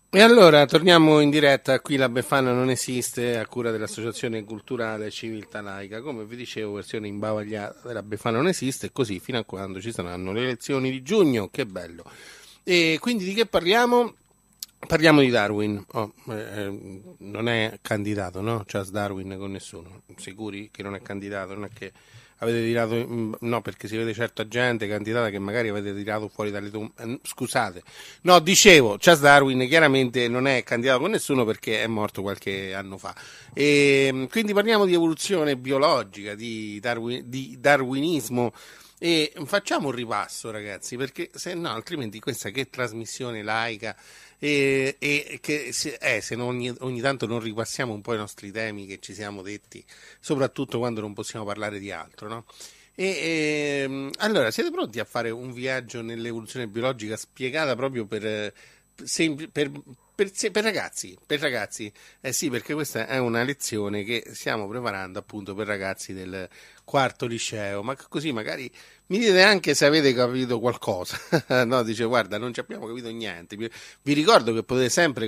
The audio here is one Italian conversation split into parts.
E allora torniamo in diretta, qui la Befana non esiste, a cura dell'Associazione Culturale Civiltà Laica. Come vi dicevo, versione imbavagliata della Befana non esiste, così fino a quando ci saranno le elezioni di giugno, che bello. E quindi di che parliamo? Parliamo di Darwin. Non è candidato, no? Charles Darwin con nessuno. Sicuri che non è candidato? Non è che avete tirato. No, perché si vede certa gente candidata che magari avete tirato fuori dalle tombe. Scusate. No, dicevo, Charles Darwin chiaramente non è candidato con nessuno perché è morto qualche anno fa. E quindi parliamo di evoluzione biologica, di darwinismo. E facciamo un ripasso, ragazzi, perché se no, altrimenti questa che trasmissione laica e che se non ogni tanto non ripassiamo un po' i nostri temi che ci siamo detti, soprattutto quando non possiamo parlare di altro, no? Allora, siete pronti a fare un viaggio nell'evoluzione biologica spiegata proprio per ragazzi? Per ragazzi? Eh sì, perché questa è una lezione che stiamo preparando appunto per ragazzi del quarto liceo, ma così magari mi dite anche se avete capito qualcosa. No, dice, guarda, non ci abbiamo capito niente. Vi ricordo che potete sempre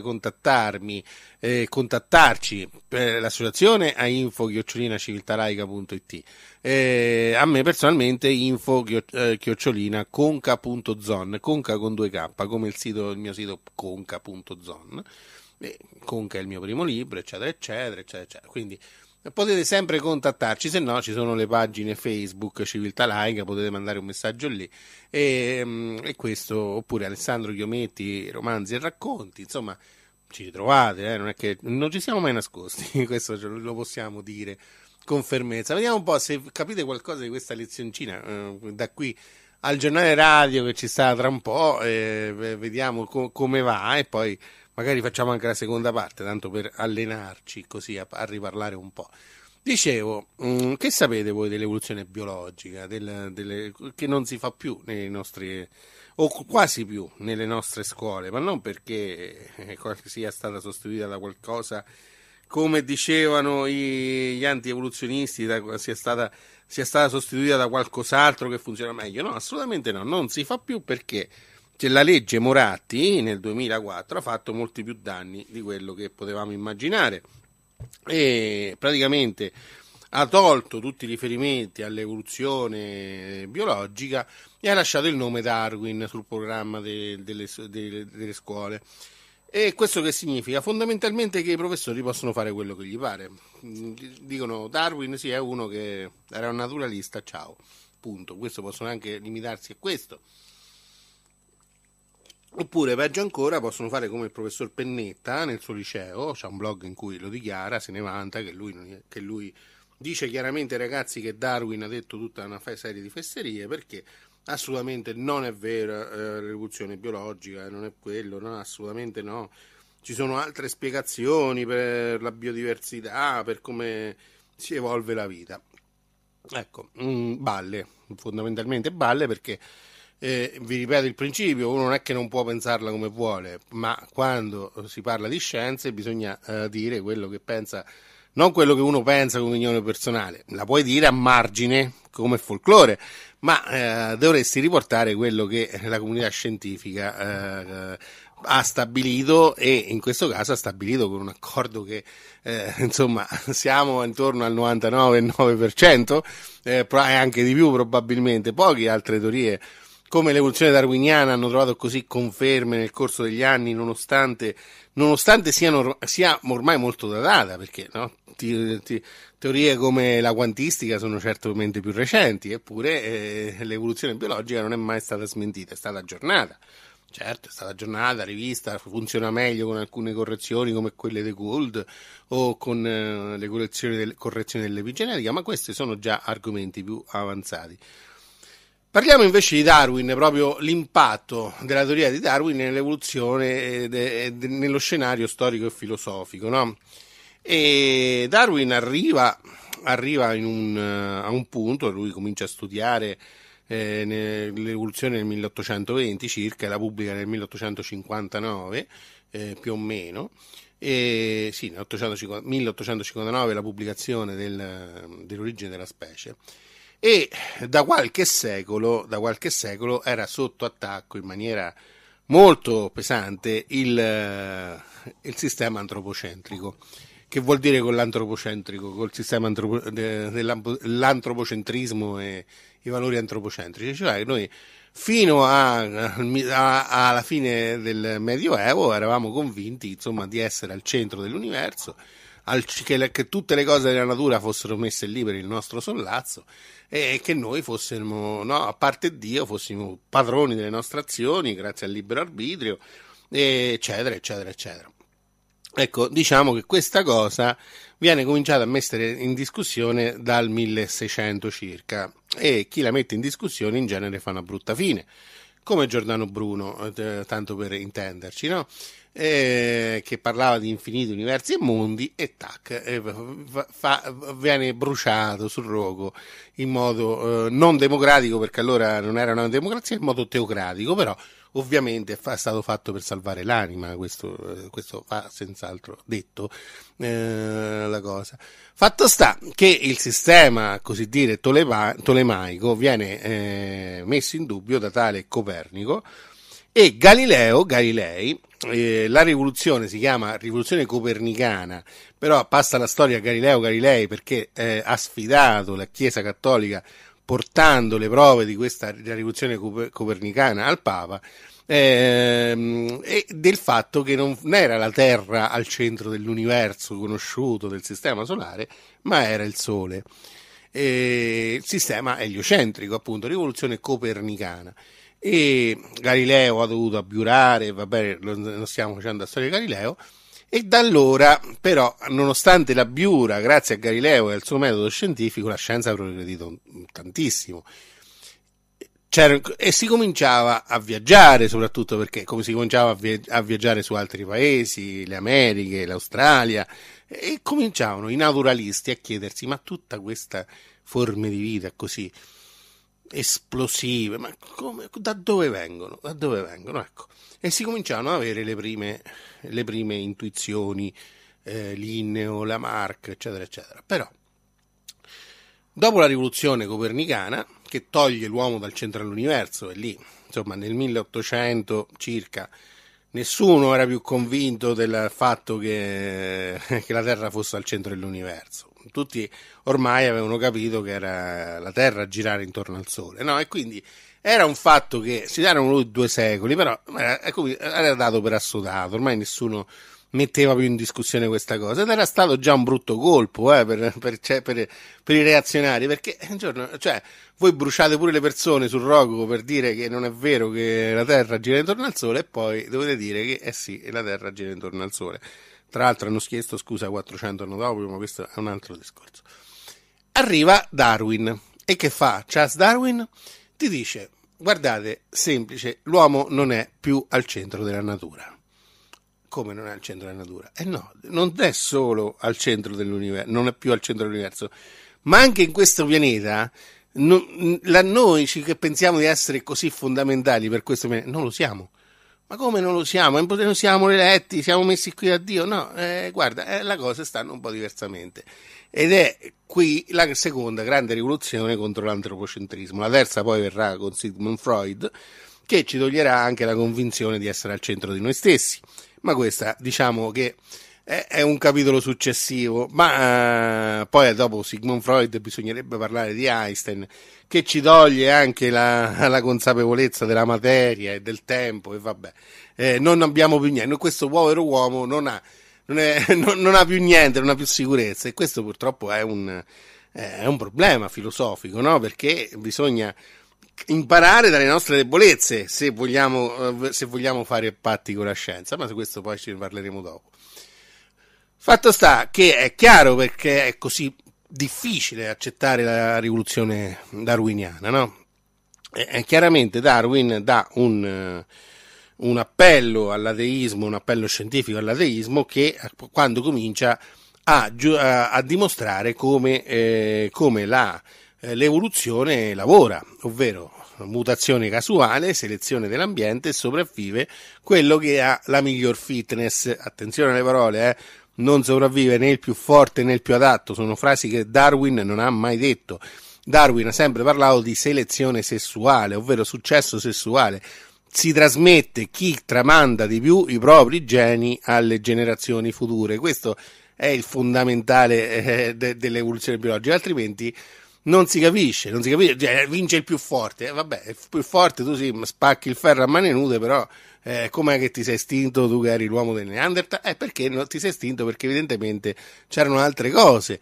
contattarci per l'associazione a info@civiltalaica.it. A me personalmente info@conca.zon, conca con 2K, come il mio sito conca.zon. Conca è il mio primo libro, eccetera, eccetera, eccetera, eccetera. Quindi potete sempre contattarci, se no ci sono le pagine Facebook Civiltà Laica, potete mandare un messaggio lì e questo, oppure Alessandro Chiometti, romanzi e racconti, insomma ci trovate, non è che non ci siamo mai nascosti, questo lo possiamo dire con fermezza. Vediamo un po' se capite qualcosa di questa lezioncina da qui al giornale radio che ci sta tra un po', vediamo come va e poi magari facciamo anche la seconda parte, tanto per allenarci così a riparlare un po'. Dicevo, che sapete voi dell'evoluzione biologica, che non si fa più nei nostri, o quasi più nelle nostre scuole, ma non perché sia stata sostituita da qualcosa, come dicevano gli anti-evoluzionisti, sia stata sostituita da qualcos'altro che funziona meglio. No, assolutamente no, non si fa più perché la legge Moratti nel 2004 ha fatto molti più danni di quello che potevamo immaginare e praticamente ha tolto tutti i riferimenti all'evoluzione biologica e ha lasciato il nome Darwin sul programma delle scuole. E questo che significa? Fondamentalmente che i professori possono fare quello che gli pare. Dicono Darwin sì, è uno che era un naturalista, ciao, punto. Questo possono anche limitarsi a questo. Oppure, peggio ancora, possono fare come il professor Pennetta nel suo liceo, c'ha un blog in cui lo dichiara, se ne vanta, che lui dice chiaramente ai ragazzi che Darwin ha detto tutta una serie di fesserie, perché assolutamente non è vera l'evoluzione biologica, non è quello, no, assolutamente no. Ci sono altre spiegazioni per la biodiversità, per come si evolve la vita. Ecco, balle, fondamentalmente balle perché vi ripeto il principio, uno non è che non può pensarla come vuole, ma quando si parla di scienze bisogna dire quello che pensa, non quello che uno pensa come opinione personale, la puoi dire a margine come folklore, ma dovresti riportare quello che la comunità scientifica ha stabilito e in questo caso ha stabilito con un accordo che insomma siamo intorno al 99,9%, e anche di più probabilmente, poche altre teorie come l'evoluzione darwiniana hanno trovato così conferme nel corso degli anni, nonostante sia ormai molto datata, perché no? Teorie come la quantistica sono certamente più recenti, eppure l'evoluzione biologica non è mai stata smentita, è stata aggiornata. Certo, è stata aggiornata, rivista, funziona meglio con alcune correzioni come quelle di Gould o con le correzioni dell'epigenetica, ma questi sono già argomenti più avanzati. Parliamo invece di Darwin, proprio l'impatto della teoria di Darwin nell'evoluzione, nello scenario storico e filosofico, no? E Darwin arriva a un punto, lui comincia a studiare l'evoluzione nel 1820 circa, la pubblica nel 1859 più o meno, sì, nel 1859 la pubblicazione dell'origine della specie e da qualche secolo era sotto attacco in maniera molto pesante il sistema antropocentrico. Che vuol dire con l'antropocentrico, col sistema dell'antropocentrismo e i valori antropocentrici? Cioè noi fino alla fine del Medioevo eravamo convinti, insomma, di essere al centro dell'universo, che tutte le cose della natura fossero messe lì per il nostro sollazzo e che noi fossimo, no, a parte Dio, fossimo padroni delle nostre azioni grazie al libero arbitrio, eccetera, eccetera, eccetera. Ecco, diciamo che questa cosa viene cominciata a mettere in discussione dal 1600 circa, e chi la mette in discussione in genere fa una brutta fine, come Giordano Bruno, tanto per intenderci, no? Che parlava di infiniti universi e mondi, e tac, viene bruciato sul rogo in modo non democratico, perché allora non era una democrazia, in modo teocratico, però ovviamente è stato fatto per salvare l'anima, questo va senz'altro detto, la cosa. Fatto sta che il sistema, così dire, tolemaico viene messo in dubbio da tale Copernico, e Galilei, la rivoluzione si chiama rivoluzione copernicana, però passa la storia a Galileo Galilei perché ha sfidato la Chiesa Cattolica portando le prove di questa rivoluzione copernicana al Papa, e del fatto che non era la Terra al centro dell'universo conosciuto del sistema solare, ma era il Sole. Il sistema eliocentrico, appunto, rivoluzione copernicana. E Galileo ha dovuto abbiurare, va bene, non stiamo facendo la storia di Galileo, e da allora, però, nonostante la biura, grazie a Galileo e al suo metodo scientifico, la scienza ha progredito tantissimo. E si cominciava a viaggiare, soprattutto perché come si cominciava a viaggiare su altri paesi, le Americhe, l'Australia, e cominciavano i naturalisti a chiedersi: ma tutta questa forme di vita così esplosive, ma da dove vengono? Da dove vengono? Ecco. E si cominciavano ad avere le prime intuizioni, Linneo, Lamarck, eccetera, eccetera. Però, dopo la rivoluzione copernicana, che toglie l'uomo dal centro dell'universo, e lì, insomma, nel 1800 circa, nessuno era più convinto del fatto che la Terra fosse al centro dell'universo. Tutti ormai avevano capito che era la Terra a girare intorno al Sole, no? E quindi era un fatto che si erano voluti 2 secoli, però era dato per assodato, ormai nessuno metteva più in discussione questa cosa, ed era stato già un brutto colpo per i reazionari, perché un giorno, cioè, voi bruciate pure le persone sul rogo per dire che non è vero che la Terra gira intorno al Sole, e poi dovete dire che sì, la Terra gira intorno al Sole. Tra l'altro hanno chiesto scusa 400 anni dopo, ma questo è un altro discorso. Arriva Darwin, e che fa Charles Darwin? Ti dice: guardate, semplice, l'uomo non è più al centro della natura. Come non è al centro della natura? No, non è solo al centro dell'universo, non è più al centro dell'universo, ma anche in questo pianeta noi che pensiamo di essere così fondamentali per questo pianeta non lo siamo. Ma come non lo siamo? Non siamo eletti, siamo messi qui da Dio? No, guarda, le cose stanno un po' diversamente. Ed è qui la seconda grande rivoluzione contro l'antropocentrismo. La terza poi verrà con Sigmund Freud, che ci toglierà anche la convinzione di essere al centro di noi stessi. Ma questa, diciamo che è un capitolo successivo, ma poi dopo Sigmund Freud bisognerebbe parlare di Einstein, che ci toglie anche la consapevolezza della materia e del tempo, e vabbè, non abbiamo più niente. Questo povero uomo non ha più niente, non ha più sicurezza, e questo purtroppo è un problema filosofico, no? Perché bisogna imparare dalle nostre debolezze se vogliamo fare patti con la scienza, ma su questo poi ci parleremo dopo. Fatto sta che è chiaro perché è così difficile accettare la rivoluzione darwiniana, no? Chiaramente Darwin dà un appello all'ateismo, un appello scientifico all'ateismo, che quando comincia a dimostrare come l'evoluzione lavora, ovvero mutazione casuale, selezione dell'ambiente, e sopravvive quello che ha la miglior fitness. Attenzione alle parole, non sopravvive né il più forte né il più adatto, sono frasi che Darwin non ha mai detto. Darwin ha sempre parlato di selezione sessuale, ovvero successo sessuale. si trasmette, chi tramanda di più i propri geni alle generazioni future. Questo è il fondamentale dell'evoluzione biologica, altrimenti non si capisce, cioè, vince il più forte. Vabbè, il più forte, tu spacchi il ferro a mani nude, però com'è che ti sei estinto tu che eri l'uomo del Neanderthal? Perché non ti sei estinto? Perché evidentemente c'erano altre cose.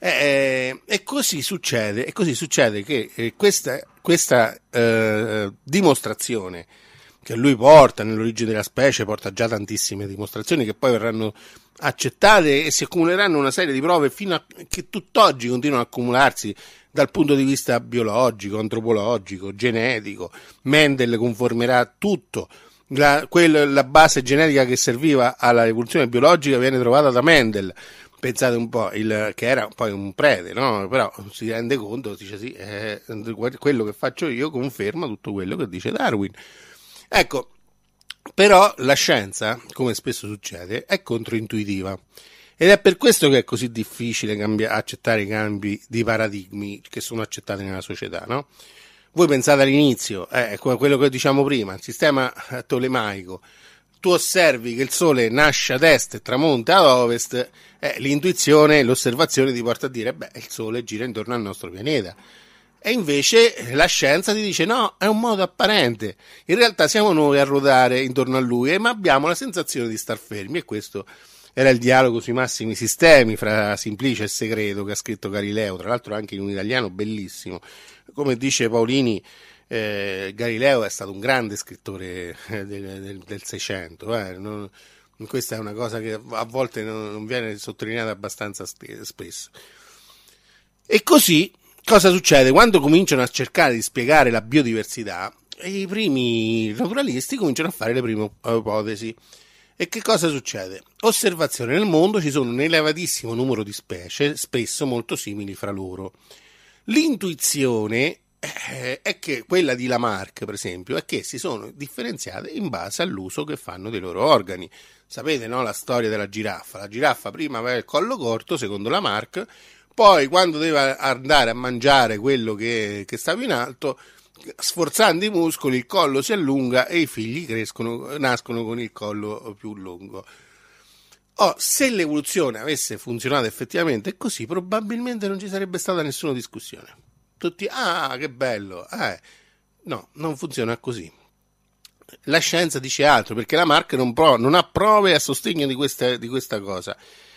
E così succede che questa dimostrazione che lui porta nell'origine della specie, porta già tantissime dimostrazioni che poi verranno accettate e si accumuleranno una serie di prove fino a che tutt'oggi continuano ad accumularsi dal punto di vista biologico, antropologico, genetico. Mendel conformerà tutto. La base genetica che serviva alla evoluzione biologica viene trovata da Mendel. Pensate un po', che era poi un prete, no? Però si rende conto, dice sì, quello che faccio io conferma tutto quello che dice Darwin. Ecco, però la scienza, come spesso succede, è controintuitiva ed è per questo che è così difficile accettare i cambi di paradigmi che sono accettati nella società, no? Voi pensate all'inizio, quello che diciamo prima, il sistema tolemaico, tu osservi che il sole nasce ad est e tramonta ad ovest, l'intuizione, l'osservazione ti porta a dire, il sole gira intorno al nostro pianeta. E invece la scienza ti dice no, è un modo apparente. In realtà siamo noi a ruotare intorno a lui, ma abbiamo la sensazione di star fermi, e questo era il dialogo sui massimi sistemi fra Simplice e Segreto che ha scritto Galileo, tra l'altro anche in un italiano bellissimo. Come dice Paolini, Galileo è stato un grande scrittore del Seicento. Questa è una cosa che a volte non viene sottolineata abbastanza spesso. E così, cosa succede? Quando cominciano a cercare di spiegare la biodiversità, i primi naturalisti cominciano a fare le prime ipotesi. E che cosa succede? Osservazione: nel mondo ci sono un elevatissimo numero di specie, spesso molto simili fra loro. L'intuizione è che quella di Lamarck, per esempio, è che si sono differenziate in base all'uso che fanno dei loro organi. Sapete, no, la storia della giraffa? La giraffa prima aveva il collo corto, secondo Lamarck, poi quando deve andare a mangiare quello che stava in alto, sforzando i muscoli, il collo si allunga e i figli nascono con il collo più lungo. Se l'evoluzione avesse funzionato effettivamente così, probabilmente non ci sarebbe stata nessuna discussione. Tutti, che bello. No, non funziona così. La scienza dice altro, perché Lamarck non ha prove a sostegno di questa cosa.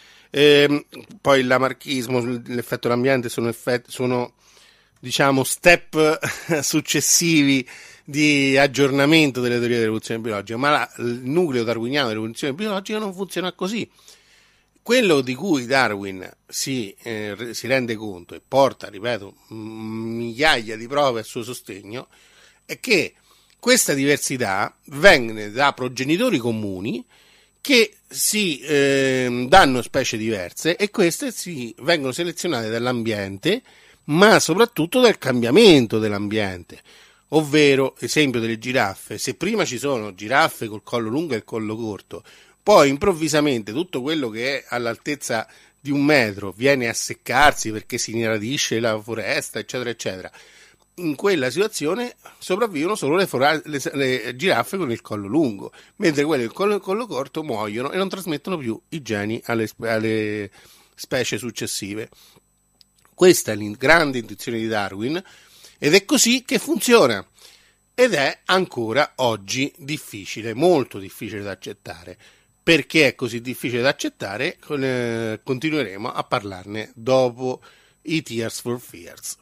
Poi il lamarchismo, l'effetto dell'ambiente sono diciamo step successivi di aggiornamento delle teorie dell'evoluzione biologica, ma il nucleo darwiniano dell'evoluzione biologica non funziona così. Quello di cui Darwin si rende conto e porta, ripeto, migliaia di prove a suo sostegno, è che questa diversità viene da progenitori comuni che si danno specie diverse, e queste vengono selezionate dall'ambiente, ma soprattutto dal cambiamento dell'ambiente. Ovvero, esempio delle giraffe: se prima ci sono giraffe col collo lungo e il collo corto, poi improvvisamente tutto quello che è all'altezza di 1 metro viene a seccarsi perché si inradisce la foresta, eccetera eccetera, in quella situazione sopravvivono solo le giraffe con il collo lungo, mentre quelle con il collo corto muoiono e non trasmettono più i geni alle specie successive. Questa è la grande intuizione di Darwin, ed è così che funziona, ed è ancora oggi difficile, molto difficile da accettare. Perché è così difficile da accettare? Continueremo a parlarne dopo i Tears for Fears.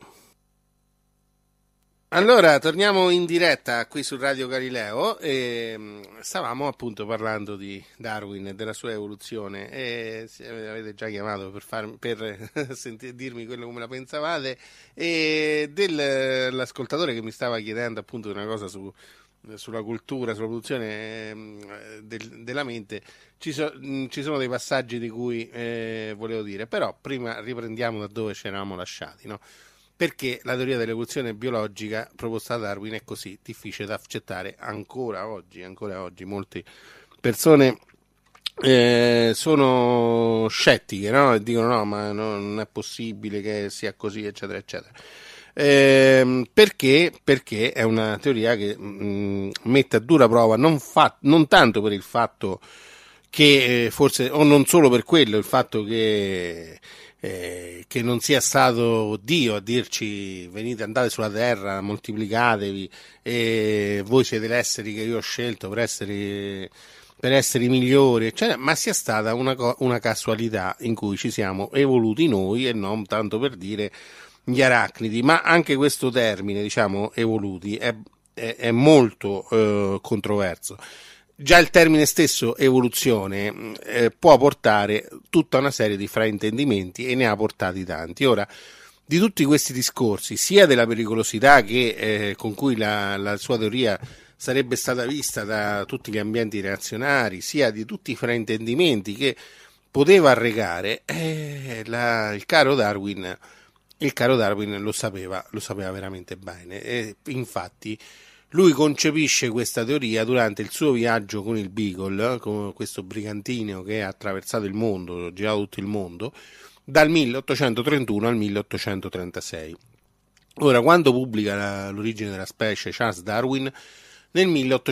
Allora, torniamo in diretta qui su Radio Galileo e stavamo appunto parlando di Darwin e della sua evoluzione, e avete già chiamato per dirmi quello come la pensavate, e dell'ascoltatore che mi stava chiedendo appunto una cosa sulla cultura, sulla produzione della mente. Ci sono dei passaggi di cui volevo dire, però prima riprendiamo da dove ci eravamo lasciati, no? Perché la teoria dell'evoluzione biologica proposta da Darwin è così difficile da accettare ancora oggi. Molte persone sono scettiche, no? E dicono no, ma non è possibile che sia così, eccetera eccetera. Perché è una teoria che mette a dura prova non tanto per il fatto che forse, o non solo per quello, il fatto che non sia stato Dio a dirci venite, andate sulla terra, moltiplicatevi e voi siete gli esseri che io ho scelto per essere i migliori, eccetera, ma sia stata una casualità in cui ci siamo evoluti noi e non tanto per dire gli arachnidi. Ma anche questo termine, diciamo, evoluti, è molto controverso. Già il termine stesso evoluzione può portare tutta una serie di fraintendimenti e ne ha portati tanti. Ora, di tutti questi discorsi, sia della pericolosità con cui la sua teoria sarebbe stata vista da tutti gli ambienti reazionari, sia di tutti i fraintendimenti che poteva arrecare, il caro Darwin lo sapeva veramente bene. E infatti lui concepisce questa teoria durante il suo viaggio con il Beagle, con questo brigantino che ha attraversato il mondo, girato tutto il mondo, dal 1831 al 1836. Ora, quando pubblica l'origine della specie Charles Darwin? Nel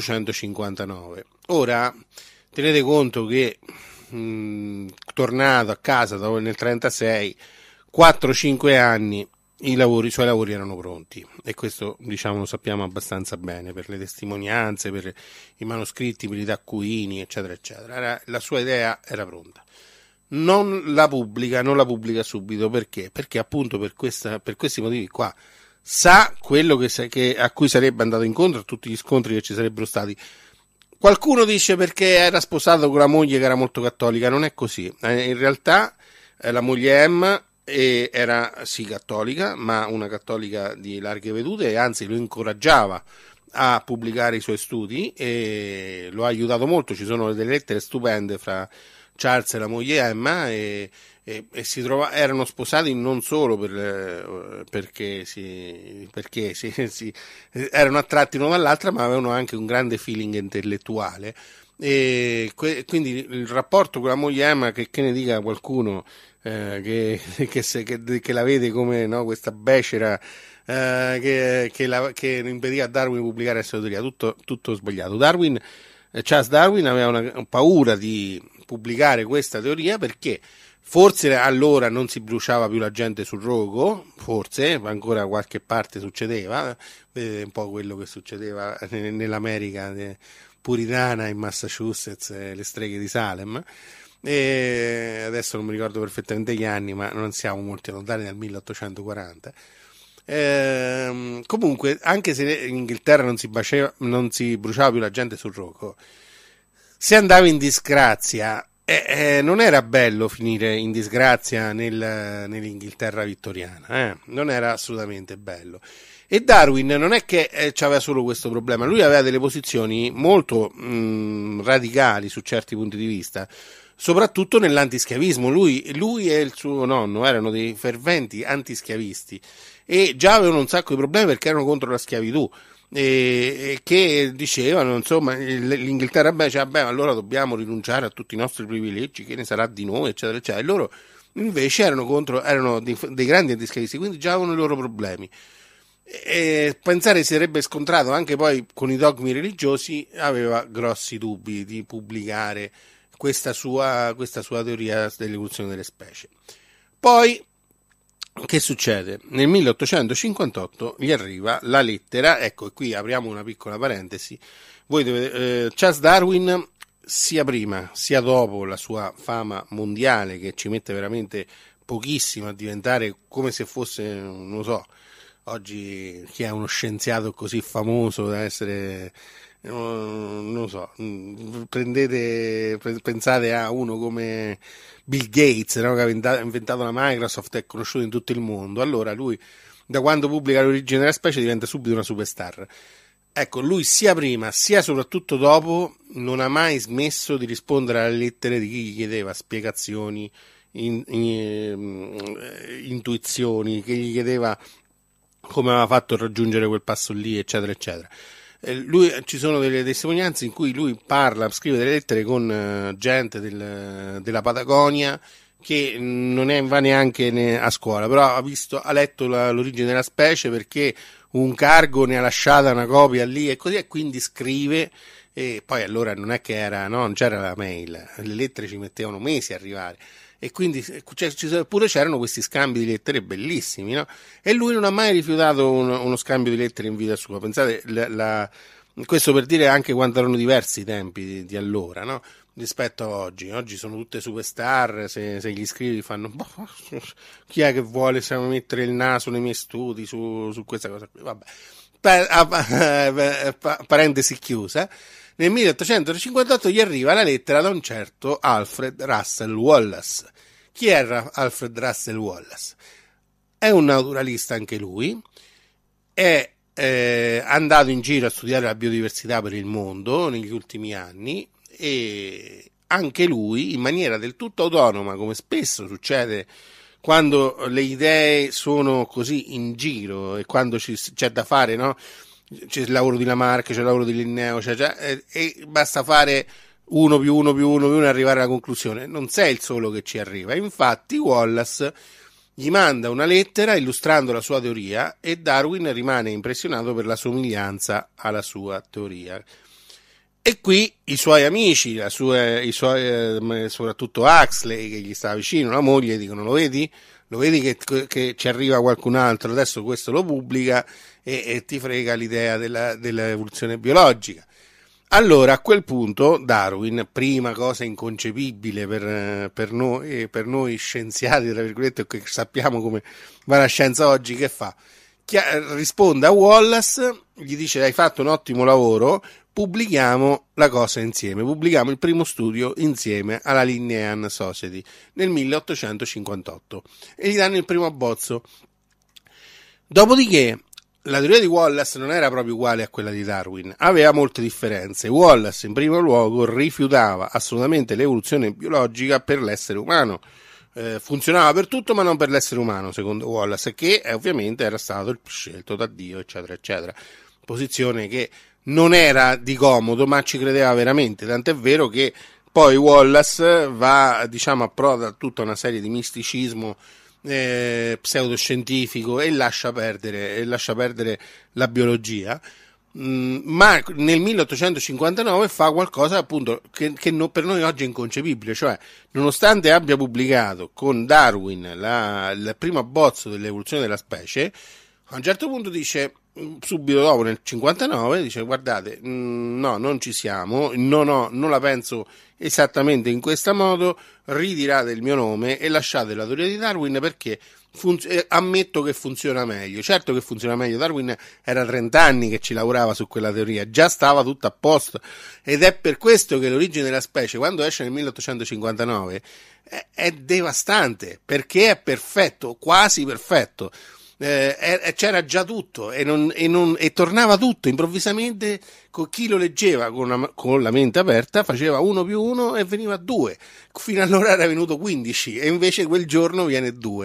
1859. Ora, tenete conto che tornato a casa nel 1936, 4-5 anni, i suoi lavori erano pronti, e questo, diciamo, lo sappiamo abbastanza bene per le testimonianze, per i manoscritti, per i taccuini, eccetera eccetera. La sua idea era pronta. Non la pubblica subito. Perché? Perché appunto per questi motivi qua. Sa quello a cui sarebbe andato incontro, a tutti gli scontri che ci sarebbero stati. Qualcuno dice perché era sposato con la moglie che era molto cattolica. Non è così. In realtà la moglie Emma era sì cattolica, ma una cattolica di larghe vedute, e anzi lo incoraggiava a pubblicare i suoi studi e lo ha aiutato molto. Ci sono delle lettere stupende fra Charles e la moglie Emma, e erano sposati non solo perché erano attratti l'uno dall'altra, ma avevano anche un grande feeling intellettuale, e quindi il rapporto con la moglie Emma, che ne dica qualcuno che la vede come, no, questa becera che impediva a Darwin di pubblicare la sua teoria, tutto sbagliato. Charles Darwin aveva una paura di pubblicare questa teoria perché forse allora non si bruciava più la gente sul rogo, forse ancora qualche parte succedeva, vedete un po' quello che succedeva nell'America puritana, in Massachusetts, le streghe di Salem. E adesso non mi ricordo perfettamente gli anni, ma non siamo molto lontani dal 1840. Comunque, anche se in Inghilterra non si bruciava più la gente sul rogo, se andava in disgrazia, non era bello finire in disgrazia nell'Inghilterra vittoriana, non era assolutamente bello. E Darwin non è che aveva solo questo problema, lui aveva delle posizioni molto radicali su certi punti di vista, soprattutto nell'antischiavismo. Lui e il suo nonno erano dei ferventi antischiavisti e già avevano un sacco di problemi perché erano contro la schiavitù, e che dicevano, insomma, l'Inghilterra allora dobbiamo rinunciare a tutti i nostri privilegi, che ne sarà di noi, eccetera eccetera. E loro invece erano dei grandi antischiavisti, quindi già avevano i loro problemi. E pensare si sarebbe scontrato anche poi con i dogmi religiosi, aveva grossi dubbi di pubblicare questa sua teoria dell'evoluzione delle specie. Poi che succede? Nel 1858 gli arriva la lettera, ecco, e qui apriamo una piccola parentesi. Charles Darwin, sia prima sia dopo la sua fama mondiale, che ci mette veramente pochissimo a diventare come se fosse, non lo so, oggi chi è uno scienziato così famoso da essere, non lo so, pensate a uno come Bill Gates, no, che ha inventato la Microsoft, è conosciuto in tutto il mondo. Allora lui, da quando pubblica l'origine della specie, diventa subito una superstar. Ecco, lui sia prima sia soprattutto dopo non ha mai smesso di rispondere alle lettere di chi gli chiedeva spiegazioni, intuizioni, che gli chiedeva come aveva fatto a raggiungere quel passo lì, eccetera eccetera. Ci sono delle testimonianze in cui lui scrive delle lettere con gente della Patagonia che non va neanche a scuola, però ha letto l'origine della specie perché un cargo ne ha lasciata una copia lì e così, e quindi scrive. E poi allora non è che non c'era la mail, le lettere ci mettevano mesi a arrivare, e quindi pure c'erano questi scambi di lettere bellissimi, no? E lui non ha mai rifiutato uno scambio di lettere in vita sua. Pensate, questo per dire anche quanto erano diversi i tempi di allora, no? Rispetto a oggi. Oggi sono tutte superstar, se gli scrivi fanno chi è che vuole mettere il naso nei miei studi su questa cosa qui, vabbè. Parentesi chiusa. Nel 1858 gli arriva la lettera da un certo Alfred Russel Wallace. Chi era Alfred Russel Wallace? È un naturalista anche lui, è andato in giro a studiare la biodiversità per il mondo negli ultimi anni, e anche lui, in maniera del tutto autonoma, come spesso succede quando le idee sono così in giro e quando c'è da fare, no? C'è il lavoro di Lamarck, c'è il lavoro di Linneo, e basta fare 1 più 1 più 1 più 1 e arrivare alla conclusione. Non sei il solo che ci arriva. Infatti Wallace gli manda una lettera illustrando la sua teoria, e Darwin rimane impressionato per la somiglianza alla sua teoria. E qui i suoi amici, soprattutto Huxley, che gli sta vicino, la moglie, dicono: lo vedi? Lo vedi che ci arriva qualcun altro, adesso questo lo pubblica e ti frega l'idea dell'evoluzione biologica. Allora, a quel punto Darwin, prima cosa inconcepibile per noi scienziati, tra virgolette, che sappiamo come va la scienza oggi, che fa? Risponde a Wallace, gli dice: hai fatto un ottimo lavoro, pubblichiamo la cosa insieme, pubblichiamo il primo studio insieme alla Linnean Society nel 1858, e gli danno il primo abbozzo. Dopodiché la teoria di Wallace non era proprio uguale a quella di Darwin, aveva molte differenze. Wallace in primo luogo rifiutava assolutamente l'evoluzione biologica per l'essere umano. Funzionava per tutto ma non per l'essere umano, secondo Wallace, che ovviamente era stato il scelto da Dio, eccetera eccetera, posizione che non era di comodo, ma ci credeva veramente, tant'è vero che poi Wallace approda a tutta una serie di misticismo pseudoscientifico e lascia perdere la biologia. Ma nel 1859 fa qualcosa appunto che per noi oggi è inconcepibile, cioè nonostante abbia pubblicato con Darwin il primo abbozzo dell'evoluzione della specie, a un certo punto dice, subito dopo nel 59, dice: guardate, no, non ci siamo, non la penso esattamente in questo modo, ritirate il mio nome e lasciate la teoria di Darwin, perché ammetto che funziona meglio. Certo che funziona meglio, Darwin era 30 anni che ci lavorava su quella teoria, già stava tutto a posto, ed è per questo che l'origine della specie, quando esce nel 1859, è devastante, perché è perfetto, quasi perfetto. C'era già tutto e tornava tutto improvvisamente. Con chi lo leggeva con la mente aperta faceva 1 più 1 e veniva 2, fino allora era venuto 15 e invece quel giorno viene 2.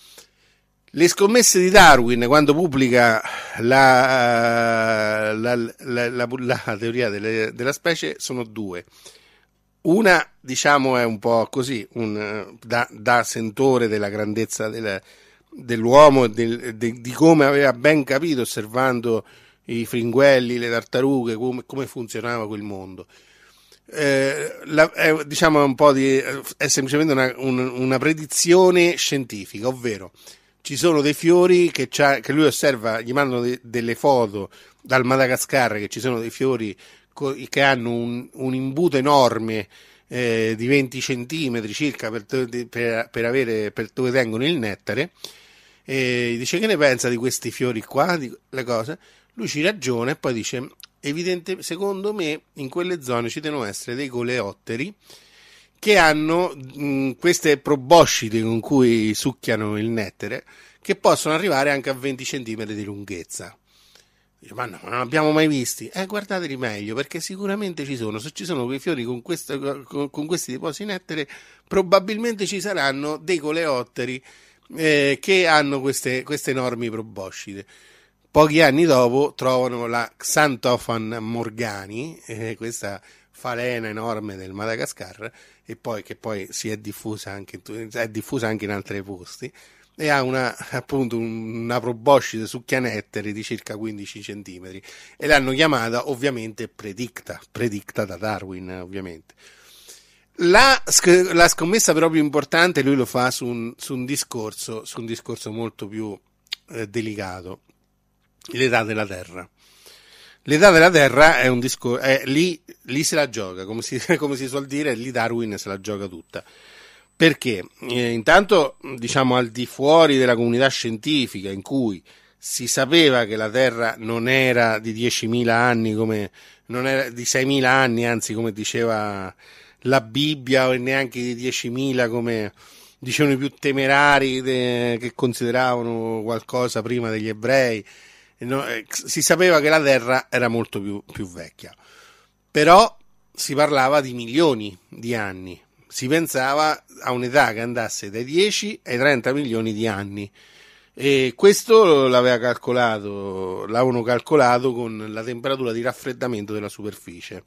Le scommesse di Darwin quando pubblica la teoria della specie sono 2. Una, diciamo, è un po' così, da sentore della grandezza dell'uomo e di come aveva ben capito, osservando i fringuelli, le tartarughe, come funzionava quel mondo. Diciamo è semplicemente una predizione scientifica, ovvero ci sono dei fiori che lui osserva, gli mandano delle foto dal Madagascar, che ci sono dei fiori che hanno un imbuto enorme di 20 centimetri circa per dove tengono il nettare. E dice: che ne pensa di questi fiori qua, di le cose? Lui ci ragiona e poi dice: secondo me in quelle zone ci devono essere dei coleotteri che hanno queste proboscidi con cui succhiano il nettare, che possono arrivare anche a 20 centimetri di lunghezza. Dice: ma no, non abbiamo mai visti. Guardateli meglio, perché sicuramente ci sono. Se ci sono quei fiori con questi depositi di nettare, probabilmente ci saranno dei coleotteri che hanno queste enormi proboscide. Pochi anni dopo trovano la Xanthophon morgani, questa falena enorme del Madagascar, e poi che poi si è diffusa anche in altri posti, e ha appunto una proboscide su chianetteri di circa 15 centimetri, e l'hanno chiamata ovviamente predicta da Darwin, ovviamente. La scommessa però più importante lui lo fa su un discorso molto più delicato: l'età della Terra. L'età della Terra è un discorso, lì se la gioca, come si suol dire, lì Darwin se la gioca tutta. Perché intanto, diciamo, al di fuori della comunità scientifica, in cui si sapeva che la Terra non era di 10.000 anni, non era di 6.000 anni, anzi, come diceva la Bibbia, o neanche di 10.000 come dicevano i più temerari che consideravano qualcosa prima degli ebrei. No, si sapeva che la Terra era molto più vecchia, però si parlava di milioni di anni, si pensava a un'età che andasse dai 10 ai 30 milioni di anni, e questo l'avevano calcolato con la temperatura di raffreddamento della superficie.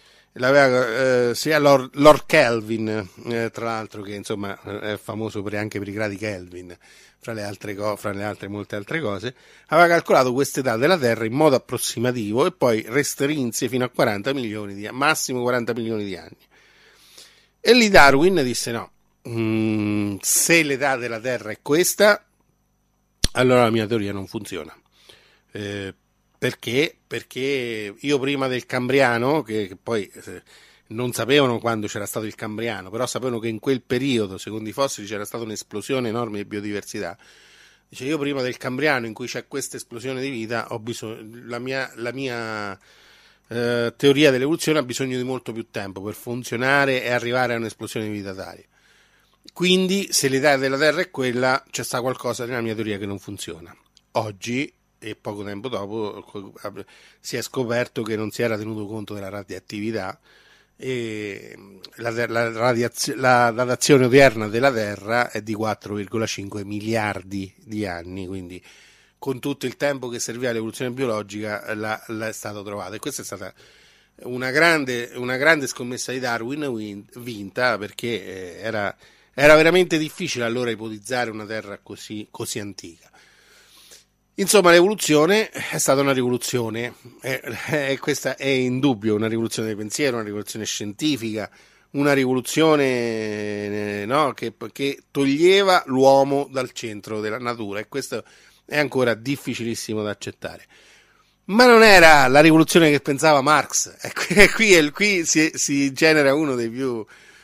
Sia Lord Kelvin, tra l'altro, che insomma è famoso anche per i gradi Kelvin, fra le altre molte altre cose, aveva calcolato quest'età della Terra in modo approssimativo e poi restrinse fino a 40 milioni massimo 40 milioni di anni. E lì Darwin disse no, se l'età della Terra è questa, allora la mia teoria non funziona. Perché io prima del Cambriano, che poi non sapevano quando c'era stato il Cambriano, però sapevano che in quel periodo, secondo i fossili, c'era stata un'esplosione enorme di biodiversità. Dice, io prima del Cambriano, in cui c'è questa esplosione di vita, ho bisogno, la mia teoria dell'evoluzione ha bisogno di molto più tempo per funzionare e arrivare a un'esplosione di vita tale. Quindi, se l'età della Terra è quella, c'è sta qualcosa nella mia teoria che non funziona. Oggi, e poco tempo dopo, si è scoperto che non si era tenuto conto della radioattività, e la datazione odierna della Terra è di 4,5 miliardi di anni, quindi con tutto il tempo che serviva all'evoluzione biologica è stato trovato, e questa è stata una grande scommessa di Darwin vinta, perché era veramente difficile allora ipotizzare una Terra così antica. Insomma, l'evoluzione è stata una rivoluzione, questa è indubbio una rivoluzione del pensiero, una rivoluzione scientifica, una rivoluzione che toglieva l'uomo dal centro della natura, e questo è ancora difficilissimo da accettare. Ma non era la rivoluzione che pensava Marx, qui si genera uno dei più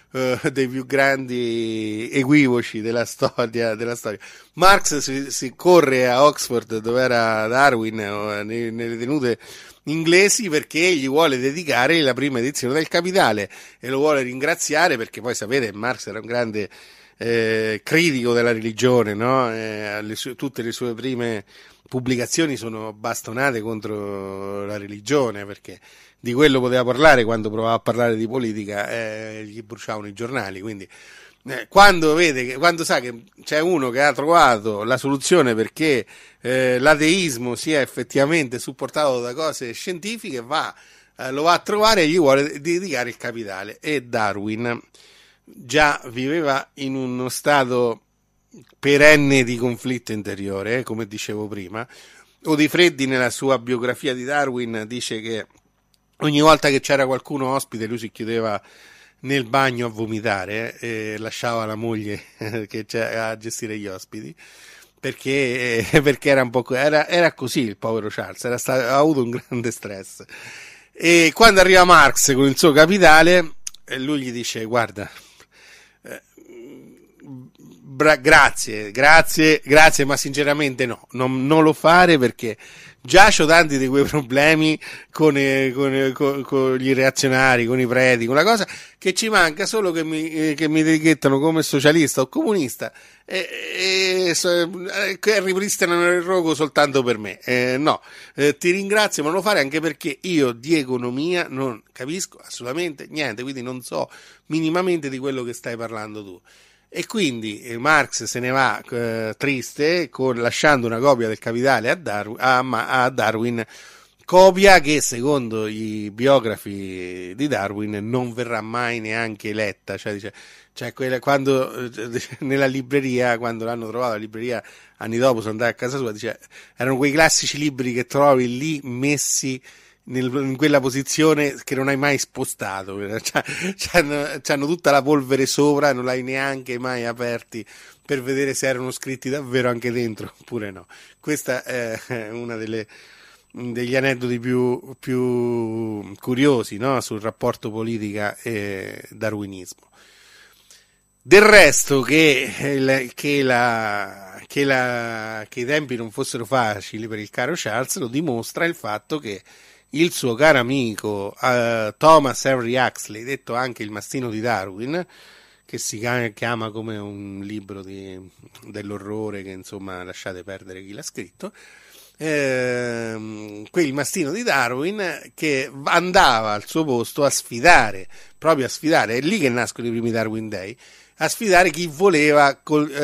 grandi equivoci della storia. Marx si corre a Oxford, dove era Darwin, nelle tenute inglesi, perché gli vuole dedicare la prima edizione del Capitale, e lo vuole ringraziare perché poi sapete Marx era un grande critico della religione, no? Tutte le sue prime pubblicazioni sono bastonate contro la religione, perché di quello poteva parlare quando provava a parlare di politica, gli bruciavano i giornali. Quindi quando sa che c'è uno che ha trovato la soluzione perché l'ateismo sia effettivamente supportato da cose scientifiche, lo va a trovare e gli vuole dedicare il Capitale. E Darwin già viveva in uno stato perenne di conflitto interiore, come dicevo prima. Odifreddi, nella sua biografia di Darwin, dice che ogni volta che c'era qualcuno ospite lui si chiudeva nel bagno a vomitare, e lasciava la moglie a gestire gli ospiti, perché era un po' era così il povero Charles, ha avuto un grande stress. E quando arriva Marx con il suo Capitale, lui gli dice: guarda, grazie, ma sinceramente no, non lo fare, perché già c'ho tanti di quei problemi con gli reazionari, con i preti, con la cosa, che ci manca solo che mi etichettano come socialista o comunista che ripristinano il rogo soltanto per me. Ti ringrazio, ma non lo fare, anche perché io di economia non capisco assolutamente niente, quindi non so minimamente di quello che stai parlando tu. E quindi Marx se ne va triste, lasciando una copia del Capitale a Darwin, copia che secondo i biografi di Darwin non verrà mai neanche letta, cioè dice, quando nella libreria, quando l'hanno trovato alla libreria anni dopo, sono andato a casa sua, dice, erano quei classici libri che trovi lì messi in quella posizione che non hai mai spostato, c'hanno tutta la polvere sopra, non l'hai neanche mai aperti per vedere se erano scritti davvero anche dentro oppure no. Questa è una degli aneddoti più curiosi, no? Sul rapporto politica e darwinismo. Del resto che i tempi non fossero facili per il caro Charles lo dimostra il fatto che il suo caro amico Thomas Henry Huxley, detto anche il mastino di Darwin, che si chiama come un libro dell'orrore che insomma lasciate perdere chi l'ha scritto, quel mastino di Darwin che andava al suo posto proprio a sfidare, è lì che nascono i primi Darwin Day, a sfidare chi voleva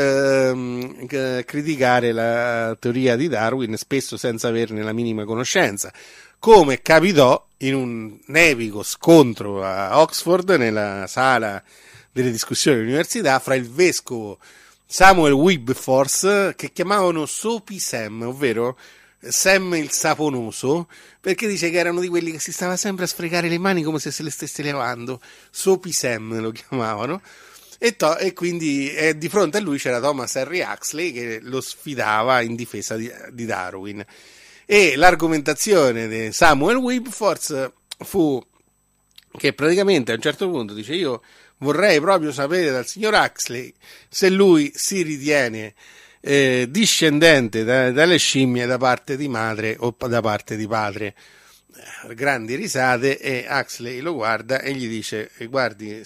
criticare la teoria di Darwin, spesso senza averne la minima conoscenza, come capitò in un epico scontro a Oxford nella sala delle discussioni dell'università fra il vescovo Samuel Wilberforce, che chiamavano Soapy Sam, ovvero Sam il saponoso, perché dice che erano di quelli che si stava sempre a sfregare le mani come se le stesse lavando. Soapy Sam lo chiamavano. E quindi di fronte a lui c'era Thomas Henry Huxley che lo sfidava in difesa di Darwin. E l'argomentazione di Samuel Wilberforce fu che praticamente a un certo punto dice: io vorrei proprio sapere dal signor Huxley se lui si ritiene discendente dalle scimmie da parte di madre o da parte di padre. Grandi risate, e Huxley lo guarda e gli dice: guardi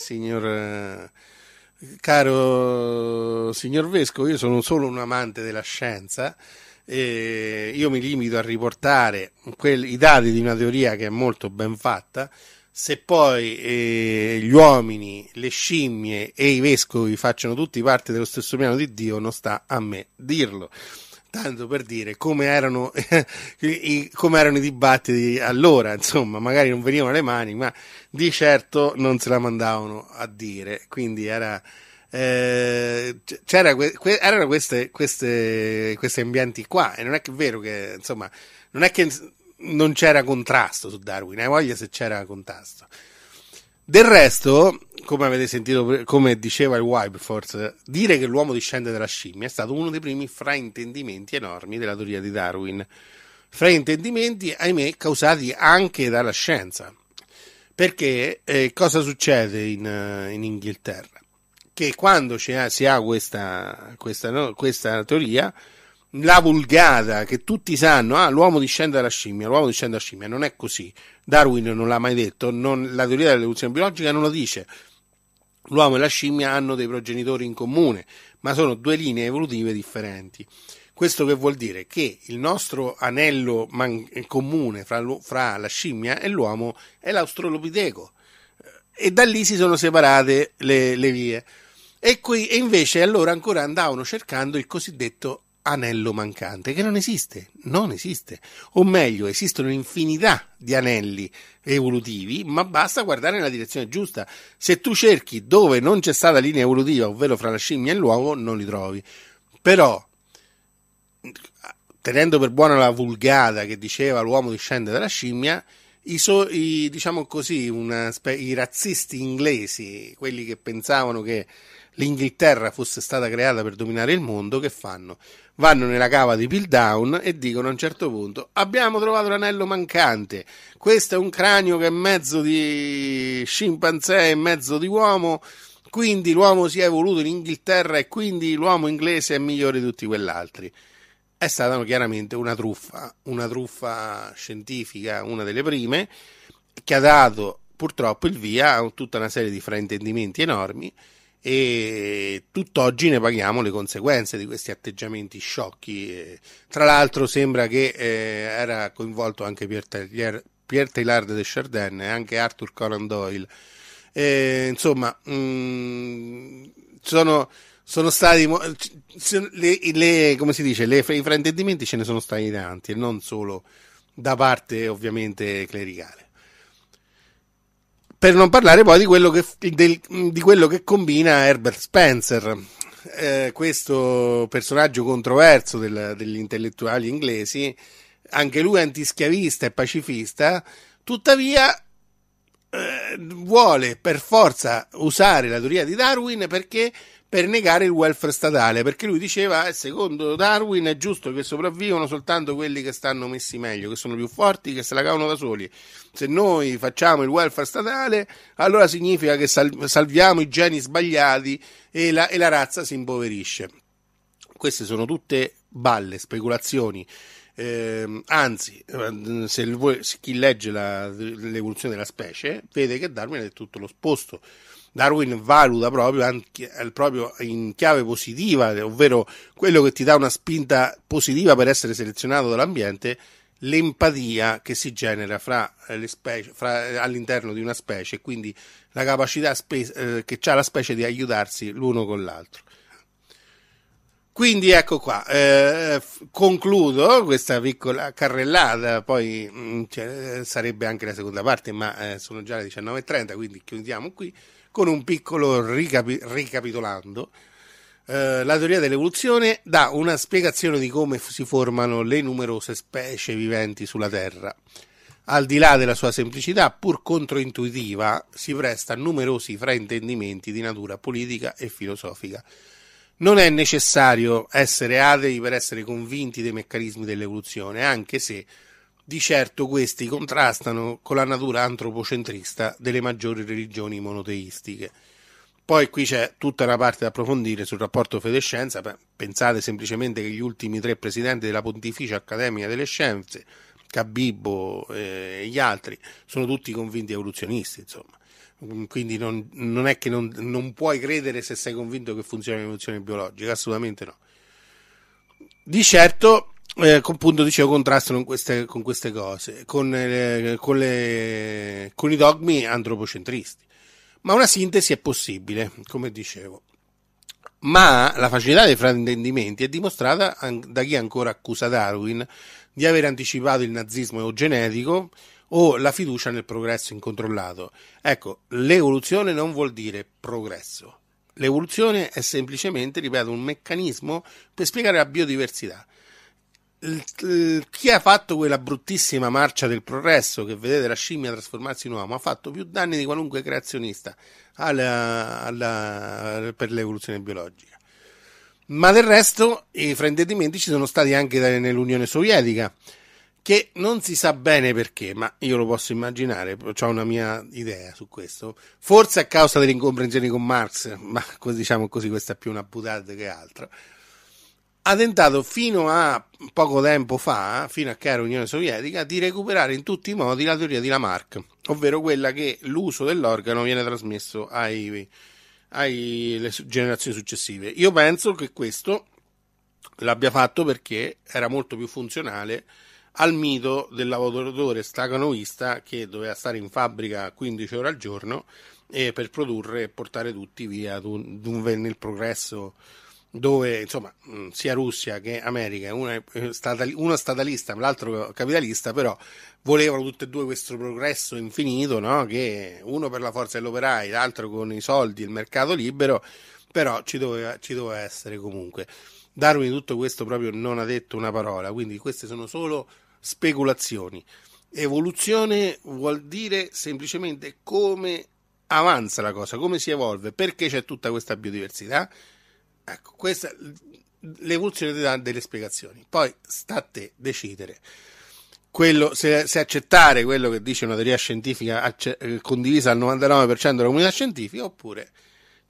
caro signor vescovo, io sono solo un amante della scienza, io mi limito a riportare i dati di una teoria che è molto ben fatta. Se poi gli uomini, le scimmie e i vescovi facciano tutti parte dello stesso piano di Dio, non sta a me dirlo. Tanto per dire come erano i dibattiti allora, insomma, magari non venivano le mani, ma di certo non se la mandavano a dire. Quindi erano questi ambienti qua, e non è che è vero che, insomma, non è che non c'era contrasto su Darwin, hai voglia se c'era contrasto. Del resto, come avete sentito, come diceva il Wilberforce, dire che l'uomo discende dalla scimmia è stato uno dei primi fraintendimenti enormi della teoria di Darwin. Fraintendimenti, ahimè, causati anche dalla scienza. Perché cosa succede in Inghilterra? Che quando si ha questa teoria, la vulgata che tutti sanno, l'uomo discende dalla scimmia, non è così. Darwin non l'ha mai detto, la teoria dell'evoluzione biologica non lo dice. L'uomo e la scimmia hanno dei progenitori in comune, ma sono due linee evolutive differenti. Questo che vuol dire? Che il nostro anello comune fra la scimmia e l'uomo è l'australopiteco, e da lì si sono separate le vie. E invece allora ancora andavano cercando il cosiddetto anello mancante, che non esiste, o meglio, esistono un'infinità di anelli evolutivi, ma basta guardare nella direzione giusta. Se tu cerchi dove non c'è stata linea evolutiva, ovvero fra la scimmia e l'uomo, non li trovi. Però, tenendo per buona la vulgata che diceva l'uomo discende dalla scimmia, diciamo così, i razzisti inglesi, quelli che pensavano che l'Inghilterra fosse stata creata per dominare il mondo, che fanno? Vanno nella cava di Piltdown e dicono a un certo punto: abbiamo trovato l'anello mancante, questo è un cranio che è mezzo di scimpanzé e mezzo di uomo, quindi l'uomo si è evoluto in Inghilterra e quindi l'uomo inglese è migliore di tutti quell'altri. È stata chiaramente una truffa scientifica, una delle prime, che ha dato purtroppo il via a tutta una serie di fraintendimenti enormi, e tutt'oggi ne paghiamo le conseguenze di questi atteggiamenti sciocchi. Tra l'altro sembra che era coinvolto anche Pierre Teilhard de Chardin e anche Arthur Conan Doyle. Insomma, sono stati come si dice, i fraintendimenti ce ne sono stati tanti, e non solo da parte ovviamente clericale. Per non parlare poi di quello che combina Herbert Spencer, questo personaggio controverso degli intellettuali inglesi, anche lui antischiavista e pacifista, tuttavia vuole per forza usare la teoria di Darwin perché per negare il welfare statale, perché lui diceva secondo Darwin è giusto che sopravvivano soltanto quelli che stanno messi meglio, che sono più forti, che se la cavano da soli. Se noi facciamo il welfare statale, allora significa che salviamo i geni sbagliati e la razza si impoverisce. Queste sono tutte balle, speculazioni. Anzi, se chi legge l'evoluzione della specie vede che Darwin è tutto l'opposto. Darwin valuta proprio in chiave positiva, ovvero quello che ti dà una spinta positiva per essere selezionato dall'ambiente, l'empatia che si genera fra le specie, all'interno di una specie, quindi la capacità che ha la specie di aiutarsi l'uno con l'altro. Quindi ecco qua, concludo questa piccola carrellata, poi sarebbe anche la seconda parte, ma sono già le 19:30, quindi chiudiamo qui con un piccolo ricapitolando. La teoria dell'evoluzione dà una spiegazione di come si formano le numerose specie viventi sulla Terra. Al di là della sua semplicità, pur controintuitiva, si presta a numerosi fraintendimenti di natura politica e filosofica. Non è necessario essere atei per essere convinti dei meccanismi dell'evoluzione, anche se di certo questi contrastano con la natura antropocentrista delle maggiori religioni monoteistiche. Poi qui c'è tutta una parte da approfondire sul rapporto fede-scienza. Pensate semplicemente che gli ultimi 3 presidenti della Pontificia Accademia delle Scienze, Cabibbo e gli altri, sono tutti convinti evoluzionisti, insomma. Quindi non è che non puoi credere se sei convinto che funziona l'evoluzione biologica, assolutamente no. Di certo, appunto dicevo, contrastano con queste cose, con i dogmi antropocentristi. Ma una sintesi è possibile, come dicevo. Ma la facilità dei fraintendimenti è dimostrata da chi ancora accusa Darwin di aver anticipato il nazismo eugenetico o la fiducia nel progresso incontrollato. Ecco, l'evoluzione non vuol dire progresso. L'evoluzione è semplicemente, ripeto, un meccanismo per spiegare la biodiversità. Chi ha fatto quella bruttissima marcia del progresso che vedete la scimmia trasformarsi in uomo ha fatto più danni di qualunque creazionista per l'evoluzione biologica. Ma del resto i fraintendimenti ci sono stati anche nell'Unione Sovietica, che non si sa bene perché, ma io lo posso immaginare, ho una mia idea su questo, forse a causa delle incomprensioni con Marx, ma diciamo così, questa è più una boutade che altro. Ha tentato fino a poco tempo fa, fino a che era Unione Sovietica, di recuperare in tutti i modi la teoria di Lamarck, ovvero quella che l'uso dell'organo viene trasmesso alle generazioni successive. Io penso che questo l'abbia fatto perché era molto più funzionale al mito del lavoratore stacanoista che doveva stare in fabbrica 15 ore al giorno per produrre e portare tutti via nel progresso, dove insomma sia Russia che America, uno statalista l'altro capitalista, però volevano tutte e due questo progresso infinito, no? Che uno per la forza dell'operaio, l'altro con i soldi e il mercato libero, però ci doveva essere comunque. Darwin di tutto questo proprio non ha detto una parola, quindi queste sono solo speculazioni. Evoluzione vuol dire semplicemente come avanza la cosa, come si evolve, perché c'è tutta questa biodiversità. Ecco, l'evoluzione ti dà delle spiegazioni, poi sta a te decidere se accettare quello che dice una teoria scientifica condivisa al 99% della comunità scientifica, oppure